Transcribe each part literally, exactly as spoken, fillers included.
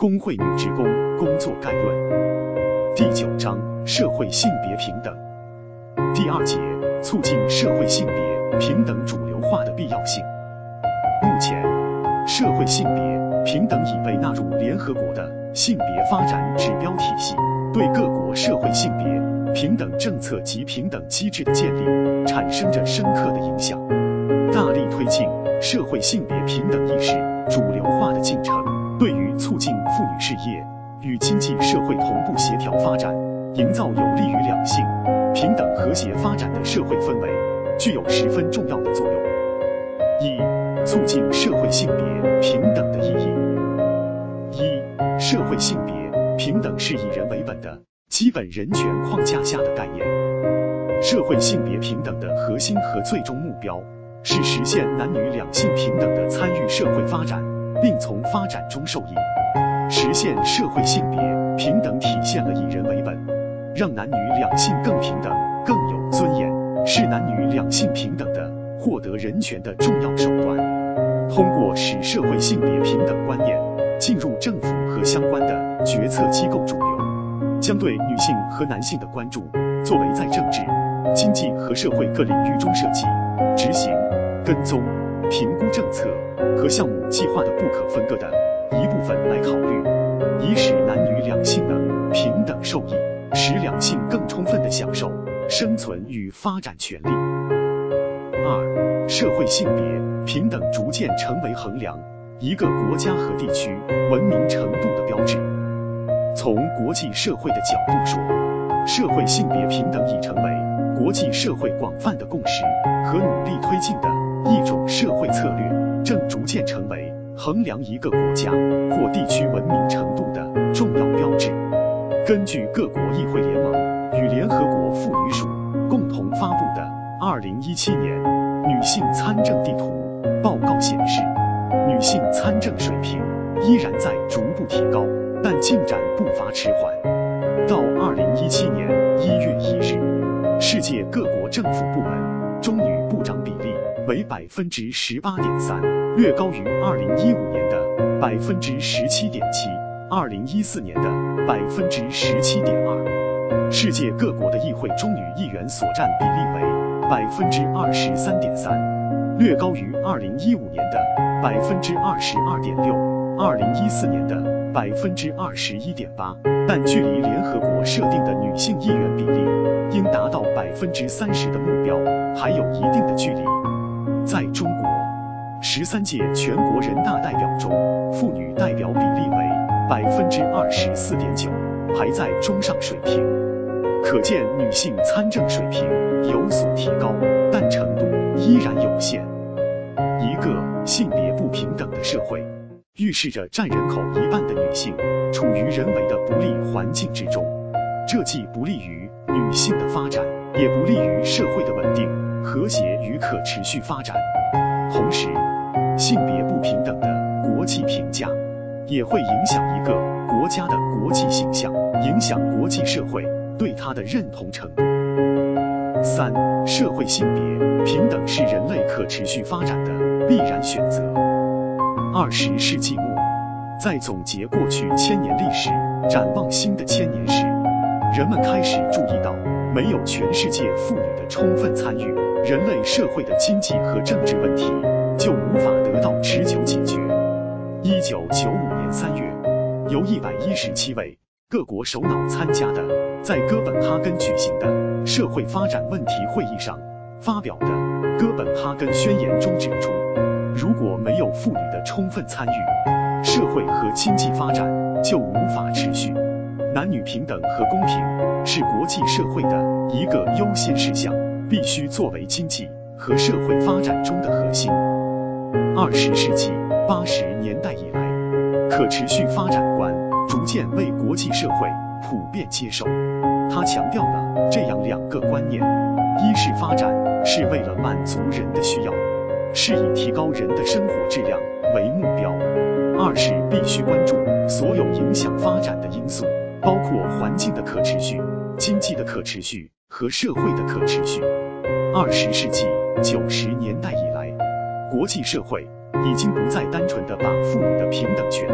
工会女职工工作概论第九章社会性别平等第二节促进社会性别平等主流化的必要性。目前，社会性别平等已被纳入联合国的性别发展指标体系，对各国社会性别平等政策及平等机制的建立产生着深刻的影响，大力推进社会性别平等意识主流化的进程，对于促进妇女事业与经济社会同步协调发展，营造有利于两性平等和谐发展的社会氛围，具有十分重要的作用。一、促进社会性别平等的意义。一、社会性别平等是以人为本的基本人权框架下的概念。社会性别平等的核心和最终目标是实现男女两性平等的参与社会发展，并从发展中受益。实现社会性别平等体现了以人为本，让男女两性更平等、更有尊严，是男女两性平等的获得人权的重要手段。通过使社会性别平等观念进入政府和相关的决策机构主流，将对女性和男性的关注作为在政治、经济和社会各领域中设计、执行、跟踪、评估政策和项目计划的不可分割的一部分来考虑，以使男女两性能平等受益，使两性更充分地享受生存与发展权利。二、社会性别平等逐渐成为衡量一个国家和地区文明程度的标志。从国际社会的角度说，社会性别平等已成为国际社会广泛的共识和努力推进的一种社会策略，正逐渐成为衡量一个国家或地区文明程度的重要标志。根据各国议会联盟与联合国妇女署共同发布的二零一七年女性参政地图报告显示，女性参政水平依然在逐步提高，但进展步伐迟缓。到二零一七年一月一日，世界各国政府部门中女部长比例为 百分之十八点三， 略高于二零一五年的 百分之十七点七， 二零一四年的 百分之十七点二。世界各国的议会中女议员所占比例为 百分之二十三点三， 略高于二零一五年的 百分之二十二点六， 二零一四年的 百分之二十一点八， 但距离联合国设定的女性议员比例应达到 百分之三十 的目标还有一定的距离。在中国，十三届全国人大代表中，妇女代表比例为 百分之二十四点九， 排在中上水平。可见女性参政水平有所提高，但程度依然有限。一个性别不平等的社会，预示着占人口一半的女性处于人为的不利环境之中，这既不利于女性的发展，也不利于社会的稳定、和谐与可持续发展。同时，性别不平等的国际评价也会影响一个国家的国际形象，影响国际社会对它的认同程度。三、社会性别平等是人类可持续发展的必然选择。二十世纪末，在总结过去千年历史，展望新的千年时，人们开始注意到，没有全世界妇女的充分参与，人类社会的经济和政治问题就无法得到持久解决。一九九五年三月，由一百一十七位各国首脑参加的在哥本哈根举行的社会发展问题会议上发表的哥本哈根宣言中指出，如果没有妇女的充分参与，社会和经济发展就无法持续。男女平等和公平是国际社会的一个优先事项，必须作为经济和社会发展中的核心。二十世纪八十年代以来，可持续发展观逐渐为国际社会普遍接受。它强调了这样两个观念：一是发展是为了满足人的需要，是以提高人的生活质量为目标；二是必须关注所有影响发展的因素，包括环境的可持续、经济的可持续和社会的可持续。二十世纪九十年代以来，国际社会已经不再单纯地把妇女的平等权利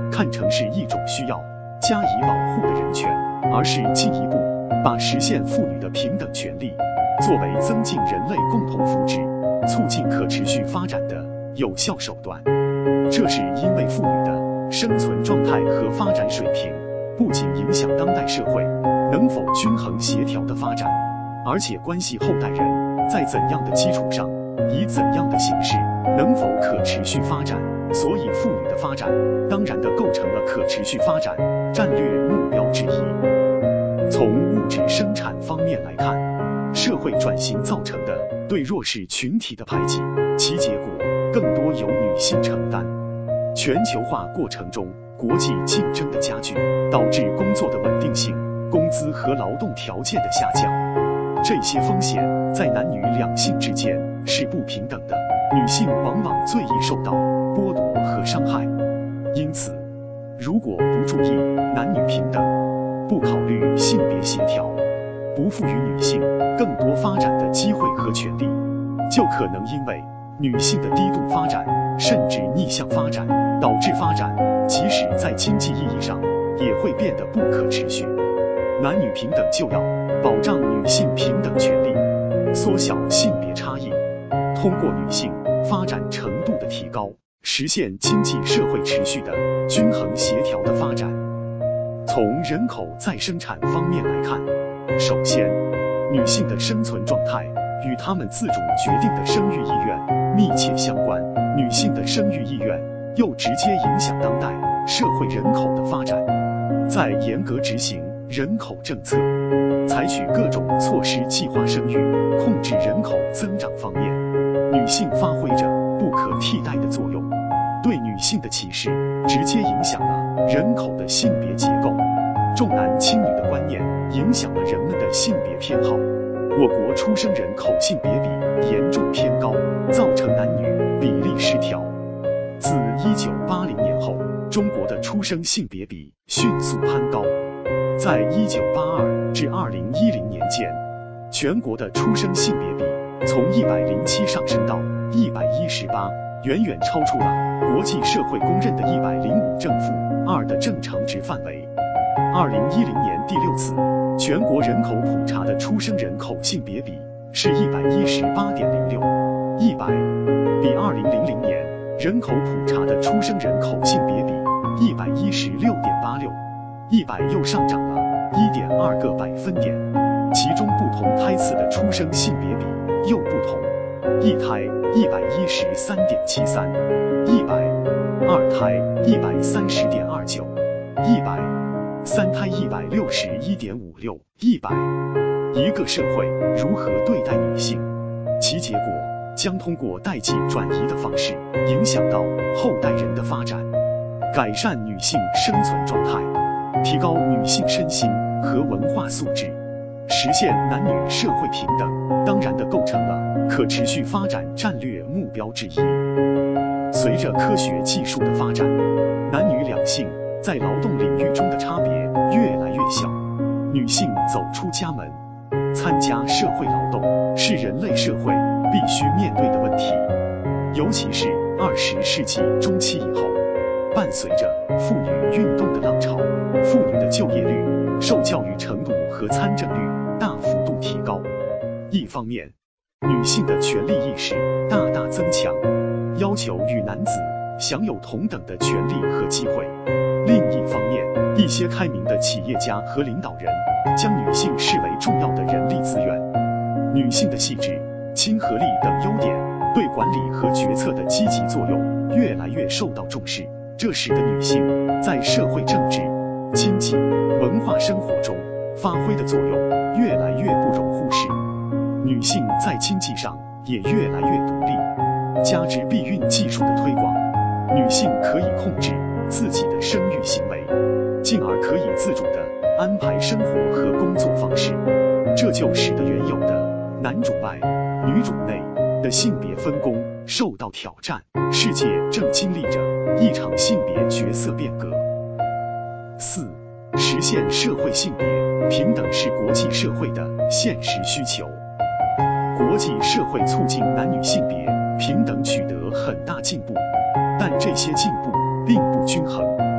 看成是一种需要加以保护的人权，而是进一步把实现妇女的平等权利作为增进人类共同福祉、促进可持续发展的有效手段。这是因为妇女的生存状态和发展水平不仅影响当代社会能否均衡协调的发展，而且关系后代人在怎样的基础上，以怎样的形式能否可持续发展。所以妇女的发展当然的构成了可持续发展战略目标之一。从物质生产方面来看，社会转型造成的对弱势群体的排挤，其结果更多由女性承担。全球化过程中，国际竞争的加剧，导致工作的稳定性、工资和劳动条件的下降。这些风险在男女两性之间是不平等的，女性往往最易受到剥夺和伤害。因此，如果不注意男女平等，不考虑性别协调，不赋予女性更多发展的机会和权利，就可能因为女性的低度发展，甚至逆向发展，导致发展即使在经济意义上也会变得不可持续。男女平等就要保障女性平等权利，缩小性别差异，通过女性发展程度的提高，实现经济社会持续的均衡协调的发展。从人口再生产方面来看，首先，女性的生存状态与她们自主决定的生育意愿密切相关，女性的生育意愿又直接影响当代社会人口的发展。在严格执行人口政策，采取各种措施计划生育、控制人口增长方面，女性发挥着不可替代的作用。对女性的歧视直接影响了人口的性别结构，重男轻女的观念影响了人们的性别偏好。我国出生人口性别比严重偏高，造成男女比例失调。自一九八零年后，中国的出生性别比迅速攀高。在一九八二至二零一零年间，全国的出生性别比从一百零七上升到一百一十八，远远超出了国际社会公认的一百零五正负二的正常值范围。二零一零年第六次全国人口普查的出生人口性别比是一百一十八点零六，一百比二零零零年人口普查的出生人口性别比一百一十六点八六，一百又上涨了一点二个百分点。其中不同胎次的出生性别比又不同，一胎一百一十三点七三，一百二胎一百三十点二九，一百三胎一百六十一点五六，一百。一个社会如何对待女性，其结果将通过代际转移的方式影响到后代人的发展。改善女性生存状态，提高女性身心和文化素质，实现男女社会平等，当然地构成了可持续发展战略目标之一。随着科学技术的发展，男女两性在劳动领域中的差别越来越小。女性走出家门，参加社会劳动，是人类社会必须面对的问题。尤其是二十世纪中期以后，伴随着妇女运动的浪潮，妇女的就业率、受教育程度和参政率大幅度提高。一方面，女性的权利意识大大增强，要求与男子享有同等的权利和机会。另一方面，一些开明的企业家和领导人将女性视为重要的人力资源。女性的细致、亲和力等优点对管理和决策的积极作用越来越受到重视，这使得女性在社会政治、经济、文化生活中发挥的作用越来越不容忽视。女性在经济上也越来越独立，加之避孕技术的推广，女性可以控制自己的生育行为，进而可以自主地安排生活和工作方式。这就使得原有的男主外、女主内的性别分工受到挑战，世界正经历着一场性别角色变革。四、实现社会性别平等是国际社会的现实需求。国际社会促进男女性别平等取得很大进步，但这些进步并不均衡，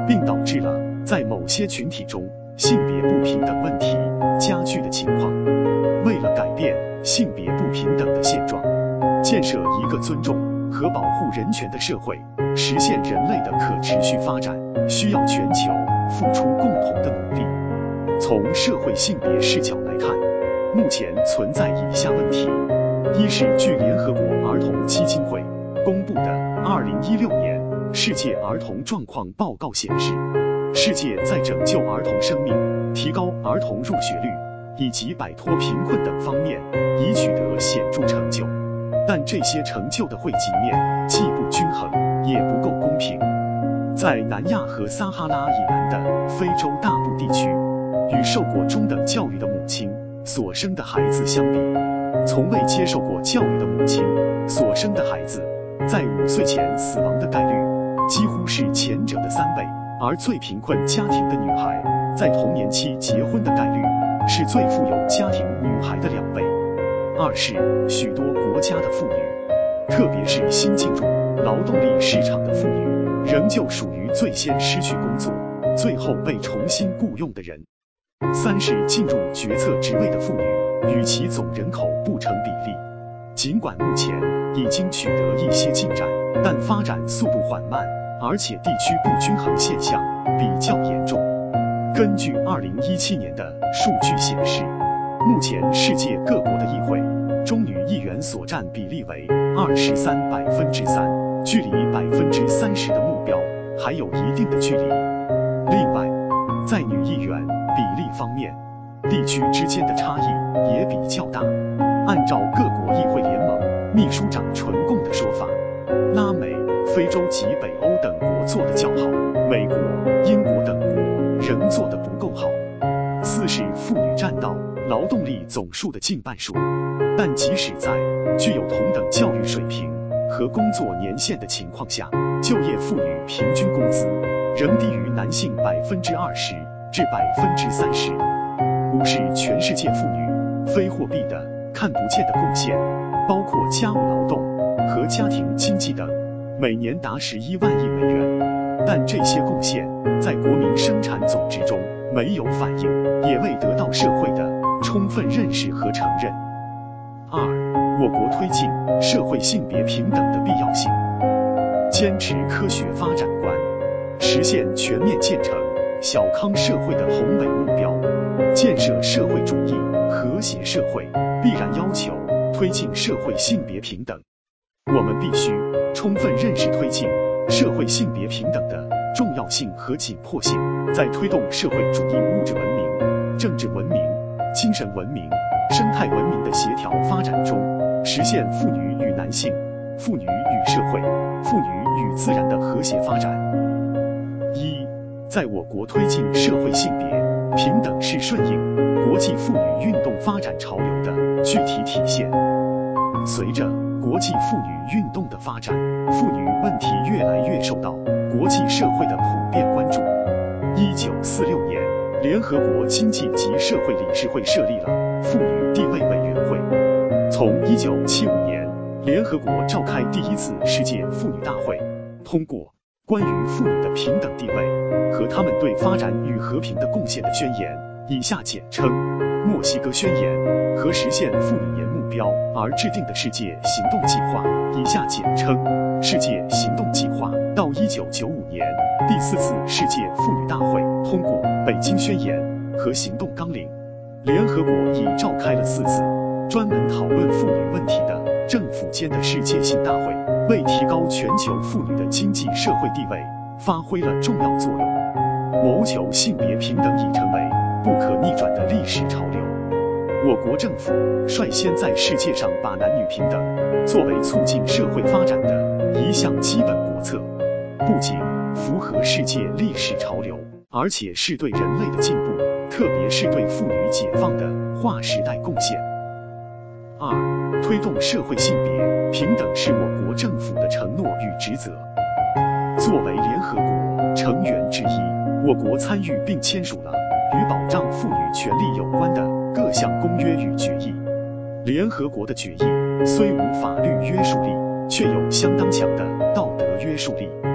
并导致了在某些群体中性别不平等问题加剧的情况。为了改变性别不平等的现状，建设一个尊重和保护人权的社会，实现人类的可持续发展，需要全球付出共同的努力。从社会性别视角来看，目前存在以下问题：一是据联合国儿童基金会公布的二零一六年世界儿童状况报告显示，世界在拯救儿童生命、提高儿童入学率以及摆脱贫困等方面已取得显著成就，但这些成就的惠及面既不均衡，也不够公平。在南亚和撒哈拉以南的非洲大部地区，与受过中等教育的母亲所生的孩子相比，从未接受过教育的母亲所生的孩子，在五岁前死亡的概率几乎是前者的三倍，而最贫困家庭的女孩在童年期结婚的概率是最富有家庭女孩的两倍。二是许多国家的妇女，特别是新进入劳动力市场的妇女，仍旧属于最先失去工作，最后被重新雇佣的人。三是进入决策职位的妇女与其总人口不成比例，尽管目前已经取得一些进展，但发展速度缓慢，而且地区不均衡现象比较严重。根据二零一七年的数据显示，目前世界各国的议会中女议员所占比例为二十三百分之三，距离百分之三十的目标还有一定的距离。另外，在女议员比例方面，地区之间的差异也比较大。按照各国议会联盟秘书长纯共的说法，拉美、非洲及北欧等国做得较好，美国、英国等国仍做得不够好。四是妇女占到劳动力总数的近半数，但即使在具有同等教育水平和工作年限的情况下，就业妇女平均工资仍低于男性百分之二十至百分之三十。五是全世界妇女非货币的看不见的贡献，包括家务劳动和家庭经济等，每年达十一万亿美元，但这些贡献在国民生产总值中没有反映，也未得到社会的充分认识和承认。二，我国推进社会性别平等的必要性，坚持科学发展观，实现全面建成小康社会的宏伟目标，建设社会主义和谐社会，必然要求推进社会性别平等。我们必须充分认识推进社会性别平等的重要性和紧迫性，在推动社会主义物质文明、政治文明、精神文明、生态文明的协调发展中，实现妇女与男性、妇女与社会、妇女与自然的和谐发展。一，在我国推进社会性别平等是顺应国际妇女运动发展潮流的具体体现。随着国际妇女运动的发展，妇女问题越来越受到国际社会的普遍关注。一九四六年，联合国经济及社会理事会设立了妇女地位委员会。从一九七五年，联合国召开第一次世界妇女大会，通过关于妇女的平等地位和她们对发展与和平的贡献的宣言，以下简称墨西哥宣言，和实现妇女年目标而制定的世界行动计划，以下简称世界行动计划。到一九九五年，第四次世界妇女大会通过北京宣言和行动纲领。联合国已召开了四次专门讨论妇女问题的政府间的世界性大会，为提高全球妇女的经济社会地位发挥了重要作用。谋求性别平等已成为不可逆转的历史潮流。我国政府率先在世界上把男女平等作为促进社会发展的一项基本国策，不仅符合世界历史潮流，而且是对人类的进步，特别是对妇女解放的划时代贡献。二，推动社会性别平等是我国政府的承诺与职责。作为联合国成员之一，我国参与并签署了与保障妇女权利有关的各项公约与决议。联合国的决议虽无法律约束力，却有相当强的道德约束力。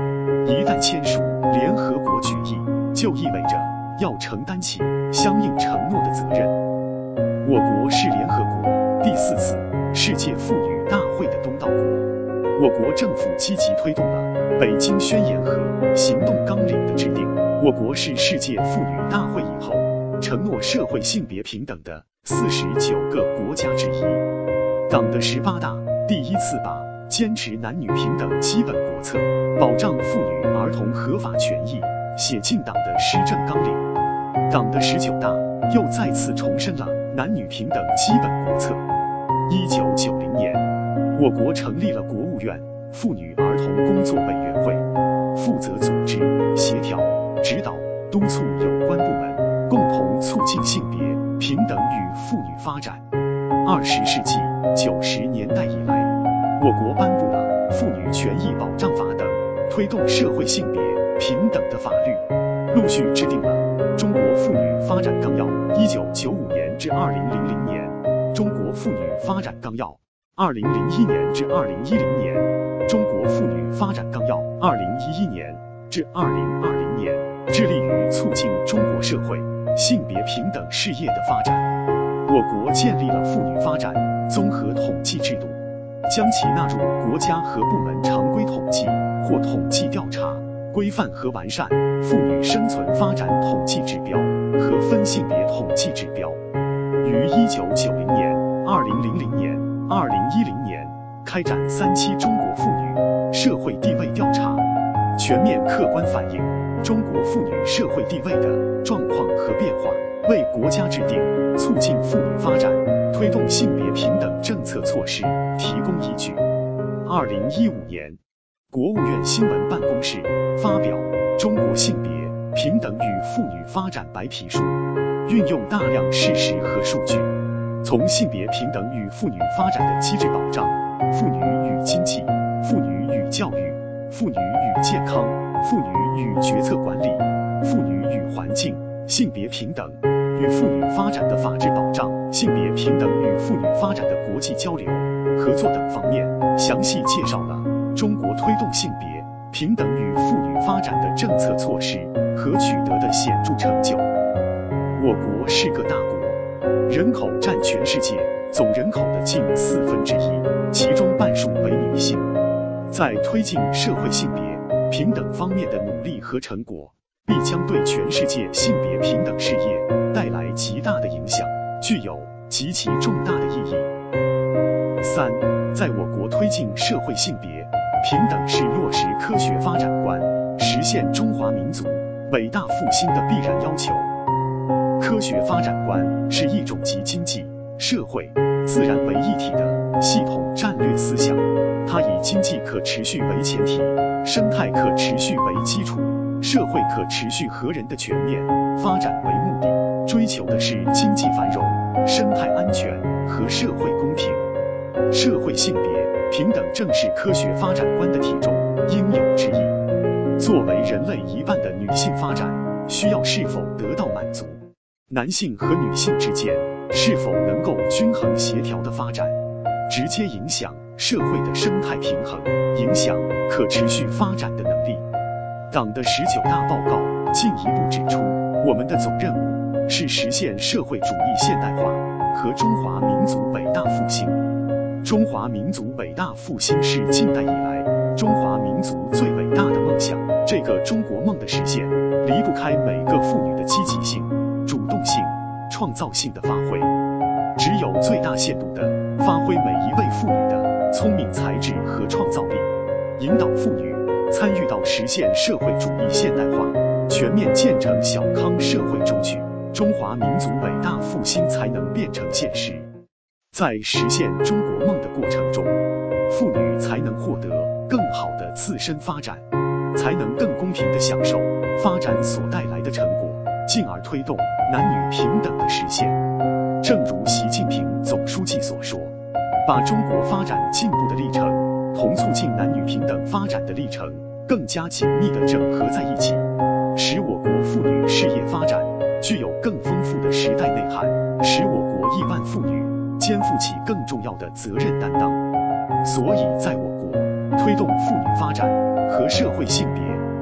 一旦签署联合国决议，就意味着要承担起相应承诺的责任。我国是联合国第四次世界妇女大会的东道国，我国政府积极推动了北京宣言和行动纲领的制定。我国是世界妇女大会以后承诺社会性别平等的四十九个国家之一。党的十八大第一次把坚持男女平等基本国策，保障妇女儿童合法权益写进党的施政纲领。党的十九大又再次重申了男女平等基本国策。一九九零年，我国成立了国务院妇女儿童工作委员会，负责组织、协调、指导、督促有关部门，共同促进性别平等与妇女发展。二十世纪九十年代以来，我国颁布了《妇女权益保障法》等推动社会性别平等的法律，陆续制定了《中国妇女发展纲要》一九九五年至二零零零年、《中国妇女发展纲要》二零零一年至二零一零年、《中国妇女发展纲要》二零一一年至二零二零年，致力于促进中国社会性别平等事业的发展。我国建立了妇女发展综合统计制度，将其纳入国家和部门常规统计或统计调查，规范和完善妇女生存发展统计指标和分性别统计指标。于一九九零年、二零零零年、二零一零年开展三期中国妇女社会地位调查，全面客观反映中国妇女社会地位的状况和变化，为国家制定、促进妇女发展、推动性别平等政策措施提供依据。二零一五年，国务院新闻办公室发表《中国性别平等与妇女发展白皮书》，运用大量事实和数据，从性别平等与妇女发展的机制保障、妇女与经济、妇女与教育、妇女与健康、妇女与决策管理、妇女与环境、性别平等与妇女发展的法治保障、性别平等与妇女发展的国际交流合作等方面，详细介绍了中国推动性别平等与妇女发展的政策措施和取得的显著成就。我国是个大国，人口占全世界总人口的近四分之一，其中半数为女性。在推进社会性别平等方面的努力和成果，必将对全世界性别平等事业带来极大的影响，具有极其重大的意义。三，在我国推进社会性别平等是落实科学发展观，实现中华民族伟大复兴的必然要求。科学发展观是一种集经济、社会、自然为一体的系统战略思想，它以经济可持续为前提，生态可持续为基础，社会可持续和人的全面发展为目的，追求的是经济繁荣、生态安全和社会公平。社会性别平等正是科学发展观的题中应有之义。作为人类一半的女性发展需要是否得到满足，男性和女性之间是否能够均衡协调的发展，直接影响社会的生态平衡，影响可持续发展的能力。党的十九大报告进一步指出，我们的总任务是实现社会主义现代化和中华民族伟大复兴。中华民族伟大复兴是近代以来中华民族最伟大的梦想，这个中国梦的实现离不开每个妇女的积极性、主动性、创造性的发挥。只有最大限度地发挥每一位妇女的聪明才智和创造力，引导妇女参与到实现社会主义现代化、全面建成小康社会中去，中华民族伟大复兴才能变成现实。在实现中国梦的过程中，妇女才能获得更好的自身发展，才能更公平地享受发展所带来的成果，进而推动男女平等的实现。正如习近平总书记所说，把中国发展进步的历程同促进男女平等发展的历程更加紧密地整合在一起，使我国妇女事业发展具有更丰富的时代内涵，使我国亿万妇女肩负起更重要的责任担当。所以在我国推动妇女发展和社会性别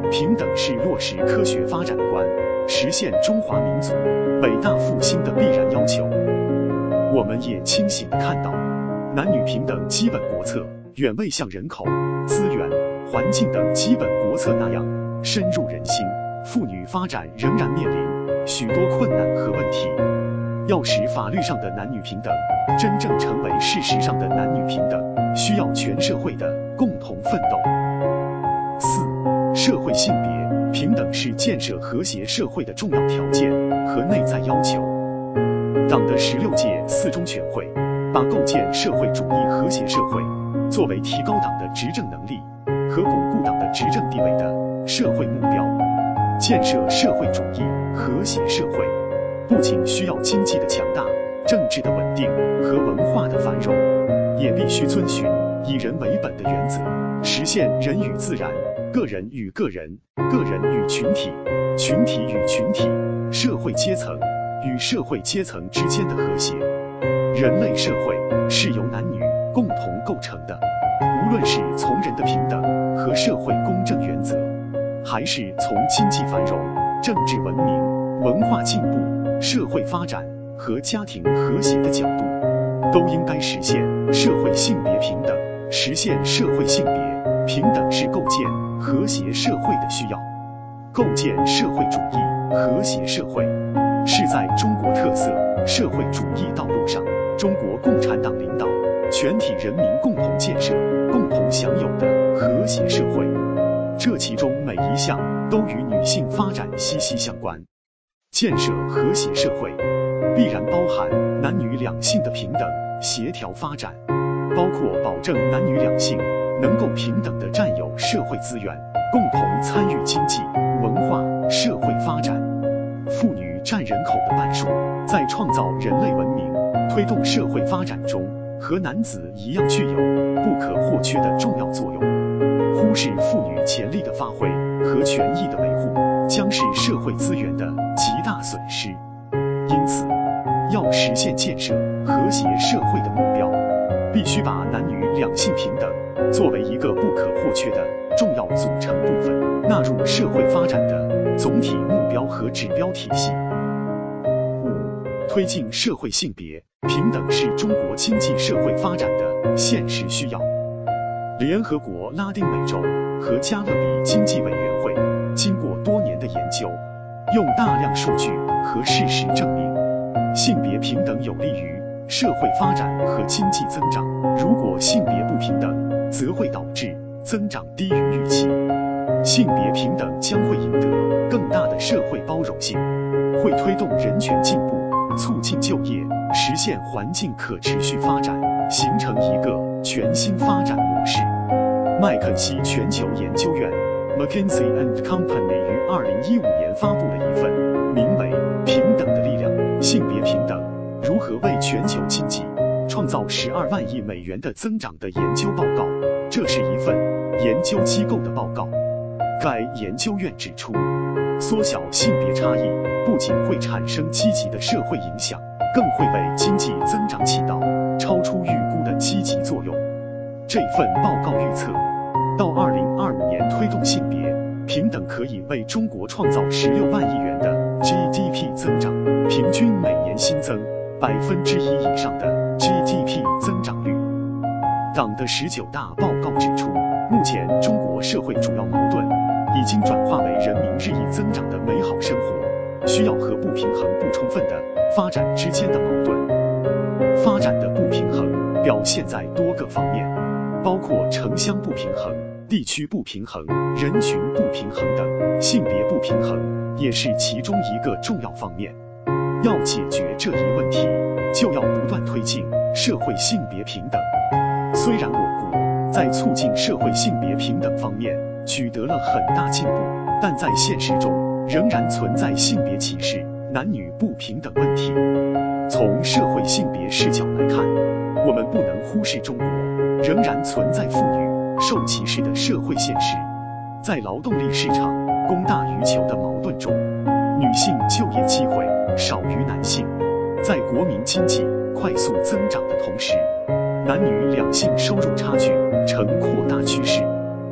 平等是落实科学发展观，实现中华民族伟大复兴的必然要求。我们也清醒地看到，男女平等基本国策远未像人口、资源、环境等基本国策那样深入人心，妇女发展仍然面临许多困难和问题。要使法律上的男女平等真正成为事实上的男女平等，需要全社会的共同奋斗。四、社会性别平等是建设和谐社会的重要条件和内在要求。党的十六届四中全会把构建社会主义和谐社会作为提高党的执政能力和巩固党的执政地位的社会目标。建设社会主义和谐社会，不仅需要经济的强大、政治的稳定和文化的繁荣，也必须遵循以人为本的原则，实现人与自然、个人与个人、个人与群体、群体与群体、社会阶层与社会阶层之间的和谐。人类社会是由男女共同构成的，无论是从人的平等和社会公正原则，还是从经济繁荣、政治文明、文化进步、社会发展和家庭和谐的角度，都应该实现社会性别平等。实现社会性别平等是构建和谐社会的需要。构建社会主义和谐社会，是在中国特色社会主义道路上，中国共产党领导全体人民共同建设、共同享有的和谐社会。这其中每一项都与女性发展息息相关。建设和谐社会，必然包含男女两性的平等协调发展，包括保证男女两性能够平等地占有社会资源，共同参与经济、文化、社会发展。妇女占人口的半数，在创造人类文明、推动社会发展中，和男子一样具有不可或缺的重要作用。忽视妇女潜力的发挥和权益的维护，将是社会资源的极大损失。因此，要实现建设和谐社会的目标，必须把男女两性平等作为一个不可或缺的重要组成部分，纳入社会发展的总体目标和指标体系。五、推进社会性别平等是中国经济社会发展的现实需要。联合国拉丁美洲和加勒比经济委员会经过多年的研究，用大量数据和事实证明，性别平等有利于社会发展和经济增长。如果性别不平等，则会导致增长低于预期。性别平等将会赢得更大的社会包容性，会推动人权进步，促进就业，实现环境可持续发展，形成一个全新发展模式。麦肯锡全球研究院 McKinsey and Company 于二零一五年发布了一份名为《平等的力量：性别平等如何为全球经济创造十二万亿美元的增长》的研究报告。这是一份研究机构的报告。该研究院指出，缩小性别差异不仅会产生积极的社会影响，更会为经济增长起到超出预估的积极作用。这份报告预测，到二零二五年推动性别平等可以为中国创造十六万亿元的 G D P 增长，平均每年新增百分之一以上的 G D P 增长率。党的十九大报告指出，目前中国社会主要矛盾已经转化为人民日益增长的美好生活需要和不平衡不充分的发展之间的矛盾。发展的不平衡表现在多个方面，包括城乡不平衡、地区不平衡、人群不平衡等，性别不平衡也是其中一个重要方面。要解决这一问题，就要不断推进社会性别平等。虽然我国在促进社会性别平等方面取得了很大进步，但在现实中仍然存在性别歧视、男女不平等问题。从社会性别视角来看，我们不能忽视中国仍然存在妇女受歧视的社会现实。在劳动力市场供大于求的矛盾中，女性就业机会少于男性。在国民经济快速增长的同时，男女两性收入差距呈扩大趋势。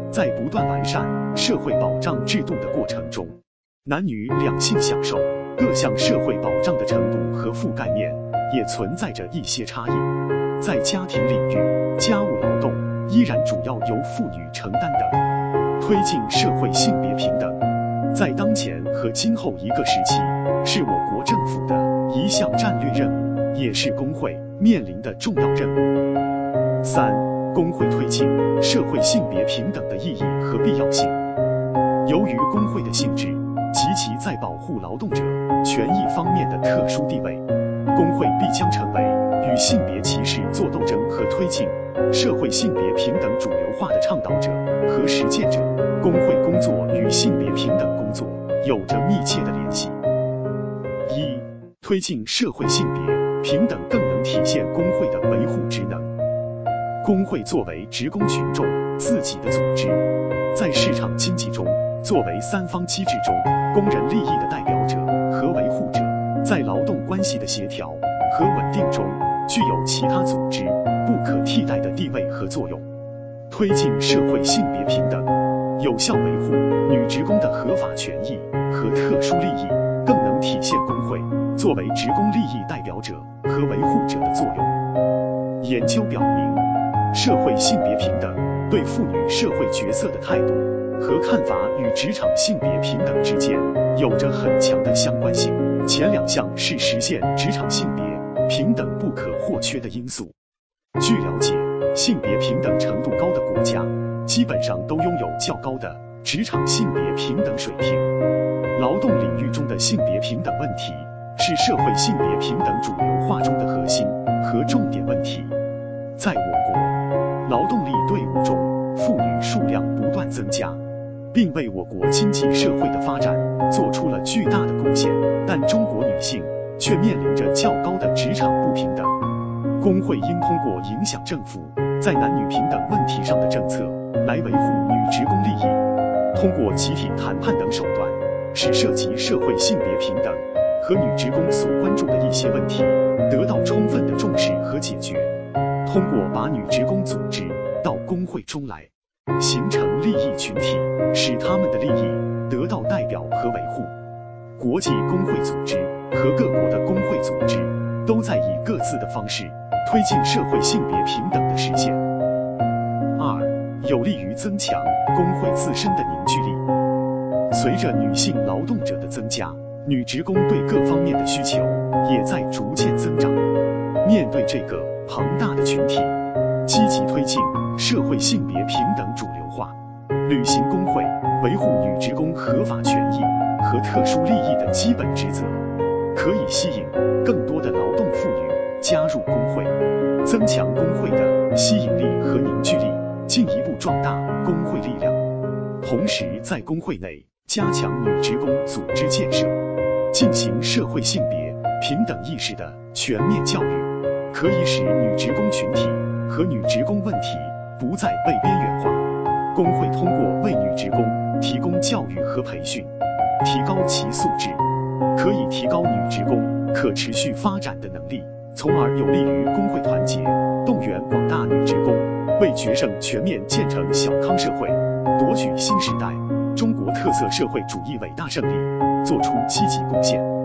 在不断完善社会保障制度的过程中，男女两性享受各项社会保障的程度和覆盖面也存在着一些差异。在家庭领域，家务劳动依然主要由妇女承担的。推进社会性别平等，在当前和今后一个时期，是我国政府的一项战略任务，也是工会面临的重要任务。三、工会推进社会性别平等的意义和必要性。由于工会的性质及其在保护劳动者权益方面的特殊地位，工会必将成为与性别歧视作斗争和推进社会性别平等主流化的倡导者和实践者。工会工作与性别平等工作有着密切的联系。一、推进社会性别平等更能体现工会的维护职能。工会作为职工群众自己的组织，在市场经济中作为三方机制中工人利益的代表者和维护者，在劳动关系的协调和稳定中具有其他组织不可替代的地位和作用。推进社会性别平等，有效维护女职工的合法权益和特殊利益，更能体现工会作为职工利益代表者和维护者的作用。研究表明，社会性别平等对妇女社会角色的态度和看法与职场性别平等之间有着很强的相关性，前两项是实现职场性别平等不可或缺的因素。据了解，性别平等程度高的国家基本上都拥有较高的职场性别平等水平。劳动领域中的性别平等问题是社会性别平等主流化中的核心和重点问题。在我国，劳动力队伍中妇女数量不断增加，并为我国经济社会的发展做出了巨大的贡献，但中国女性却面临着较高的职场不平等。工会应通过影响政府在男女平等问题上的政策来维护女职工利益，通过集体谈判等手段，使涉及社会性别平等和女职工所关注的一些问题得到充分的重视和解决。通过把女职工组织到工会中来，形成利益群体，使他们的利益得到代表和维护。国际工会组织和各国的工会组织都在以各自的方式推进社会性别平等的实现。二、有利于增强工会自身的凝聚力。随着女性劳动者的增加，女职工对各方面的需求也在逐渐增长。面对这个庞大的群体，积极推进社会性别平等主流化，履行工会维护女职工合法权益和特殊利益的基本职责，可以吸引更多的劳动妇女加入工会，增强工会的吸引力和凝聚力，进一步壮大工会力量。同时，在工会内加强女职工组织建设，进行社会性别平等意识的全面教育，可以使女职工群体和女职工问题不再被边缘化。工会通过为女职工提供教育和培训，提高其素质，可以提高女职工可持续发展的能力，从而有利于工会团结，动员广大女职工为决胜全面建成小康社会、夺取新时代中国特色社会主义伟大胜利做出积极贡献。